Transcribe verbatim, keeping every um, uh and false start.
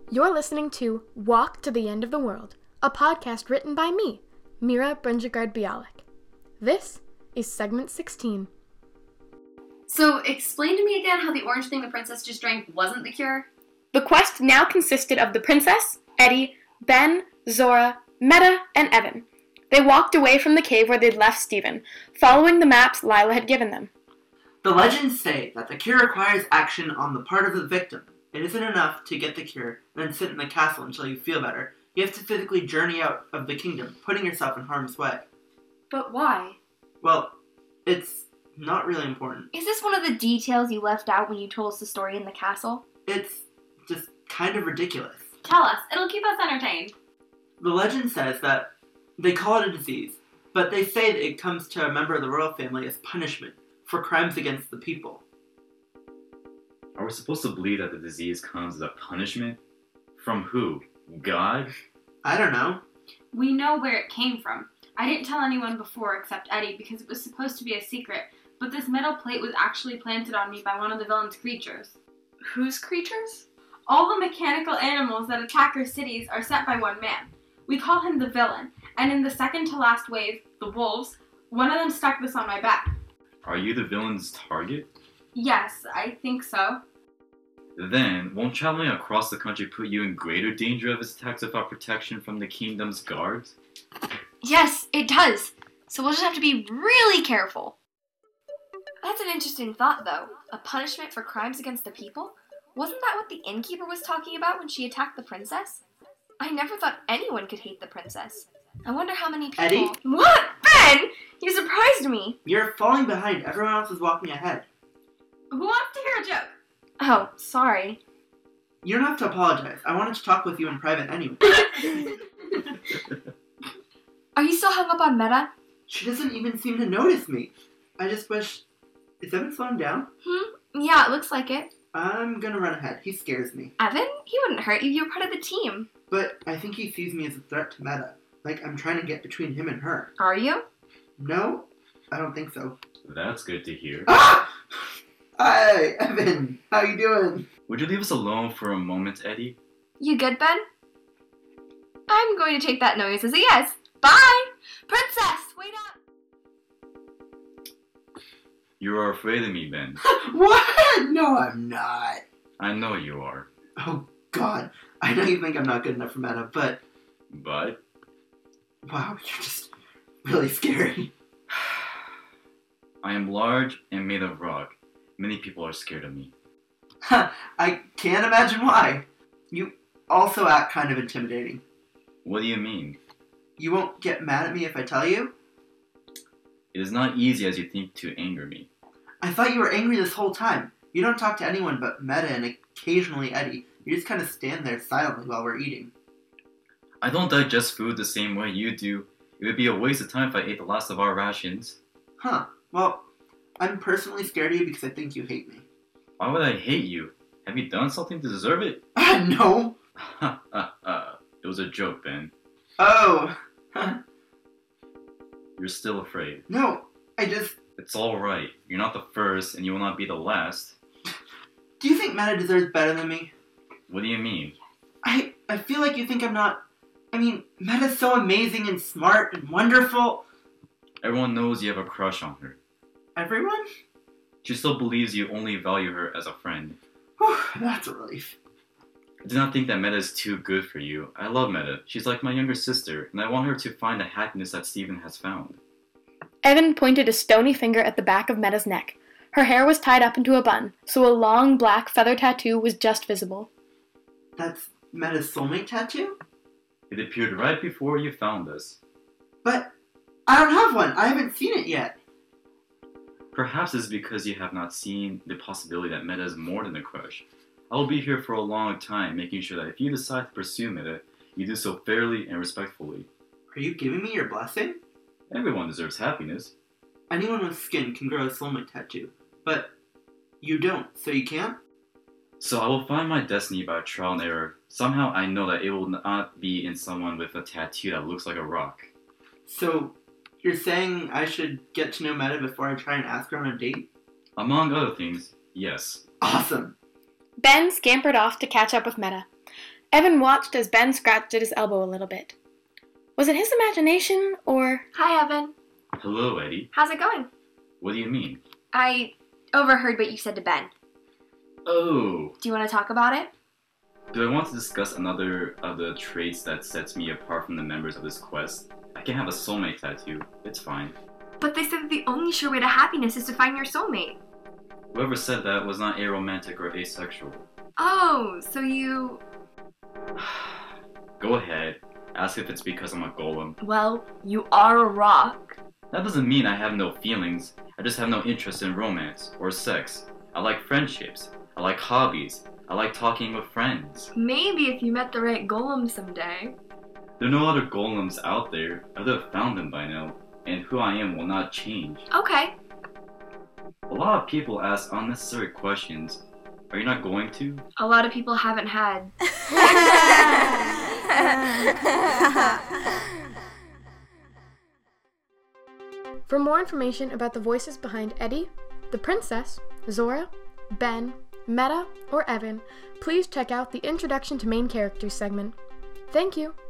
You're listening to Walk to the End of the World, a podcast written by me, Mira Brunjigard-Bialik. This is segment sixteen. So, explain to me again how the orange thing the princess just drank wasn't the cure? The quest now consisted of the princess, Eddie, Ben, Zora, Meta, and Evan. They walked away from the cave where they'd left Steven, following the maps Lila had given them. The legends say that the cure requires action on the part of the victim. It isn't enough to get the cure and then sit in the castle until you feel better. You have to physically journey out of the kingdom, putting yourself in harm's way. But why? Well, it's not really important. Is this one of the details you left out when you told us the story in the castle? It's just kind of ridiculous. Tell us. It'll keep us entertained. The legend says that they call it a disease, but they say that it comes to a member of the royal family as punishment for crimes against the people. Are we supposed to believe that the disease comes as a punishment? From who? God? I don't know. We know where it came from. I didn't tell anyone before except Eddie because it was supposed to be a secret, but this metal plate was actually planted on me by one of the villain's creatures. Whose creatures? All the mechanical animals that attack our cities are sent by one man. We call him the villain, and in the second to last wave, the wolves, one of them stuck this on my back. Are you the villain's target? Yes, I think so. Then, won't traveling across the country put you in greater danger of his attacks without protection from the kingdom's guards? Yes, it does. So we'll just have to be really careful. That's an interesting thought, though. A punishment for crimes against the people? Wasn't that what the innkeeper was talking about when she attacked the princess? I never thought anyone could hate the princess. I wonder how many people... Eddie? What? Ben! You surprised me! You're falling behind. Everyone else is walking ahead. Who wants to hear a joke? Oh, sorry. You don't have to apologize. I wanted to talk with you in private anyway. Are you still hung up on Meta? She doesn't even seem to notice me. I just wish... Is Evan slowing down? Hmm? Yeah, it looks like it. I'm gonna run ahead. He scares me. Evan? He wouldn't hurt you. You're part of the team. But I think he sees me as a threat to Meta. Like I'm trying to get between him and her. Are you? No, I don't think so. That's good to hear. Ah! Hi, Evan. How you doing? Would you leave us alone for a moment, Eddie? You good, Ben? I'm going to take that noise as a yes. Bye! Princess, wait up! You are afraid of me, Ben. What? No, I'm not. I know you are. Oh, God. I know you think I'm not good enough for Meta, but... But? Wow, you're just really scary. I am large and made of rock. Many people are scared of me. Huh, I can't imagine why. You also act kind of intimidating. What do you mean? You won't get mad at me if I tell you? It is not easy as you think to anger me. I thought you were angry this whole time. You don't talk to anyone but Meta and occasionally Eddie. You just kind of stand there silently while we're eating. I don't digest food the same way you do. It would be a waste of time if I ate the last of our rations. Huh. Well, I'm personally scared of you because I think you hate me. Why would I hate you? Have you done something to deserve it? Ah, no! Ha ha ha. It was a joke, Ben. Oh. You're still afraid. No, I just... It's alright. You're not the first, and you will not be the last. Do you think Meta deserves better than me? What do you mean? I, I feel like you think I'm not... I mean, Meta's so amazing and smart and wonderful. Everyone knows you have a crush on her. Everyone? She still believes you only value her as a friend. Whew, that's a relief. I do not think that Meta is too good for you. I love Meta. She's like my younger sister, and I want her to find the happiness that Steven has found. Evan pointed a stony finger at the back of Meta's neck. Her hair was tied up into a bun, so a long black feather tattoo was just visible. That's Meta's soulmate tattoo? It appeared right before you found us. But I don't have one. I haven't seen it yet. Perhaps it's because you have not seen the possibility that Meta is more than a crush. I will be here for a long time, making sure that if you decide to pursue Meta, you do so fairly and respectfully. Are you giving me your blessing? Everyone deserves happiness. Anyone with skin can grow a soulmate tattoo, but you don't, so you can't? So I will find my destiny by trial and error. Somehow I know that it will not be in someone with a tattoo that looks like a rock. So, you're saying I should get to know Meta before I try and ask her on a date? Among other things, yes. Awesome! Ben scampered off to catch up with Meta. Evan watched as Ben scratched at his elbow a little bit. Was it his imagination, or... Hi, Evan. Hello, Eddie. How's it going? What do you mean? I overheard what you said to Ben. Oh, Do you want to talk about it? do I want to discuss another of the traits that sets me apart from the members of this quest? I can have a soulmate tattoo. It's fine. But they said that the only sure way to happiness is to find your soulmate. Whoever said that was not aromantic or asexual. Oh, so you... Go ahead. Ask if it's because I'm a golem. Well, you are a rock. That doesn't mean I have no feelings. I just have no interest in romance or sex. I like friendships. I like hobbies. I like talking with friends. Maybe if you met the right golem someday. There are no other golems out there. I would have found them by now. And who I am will not change. Okay. A lot of people ask unnecessary questions. Are you not going to? A lot of people haven't had. For more information about the voices behind Eddie, the princess, Zora, Ben, Meta, or Evan, please check out the Introduction to Main Characters segment. Thank you!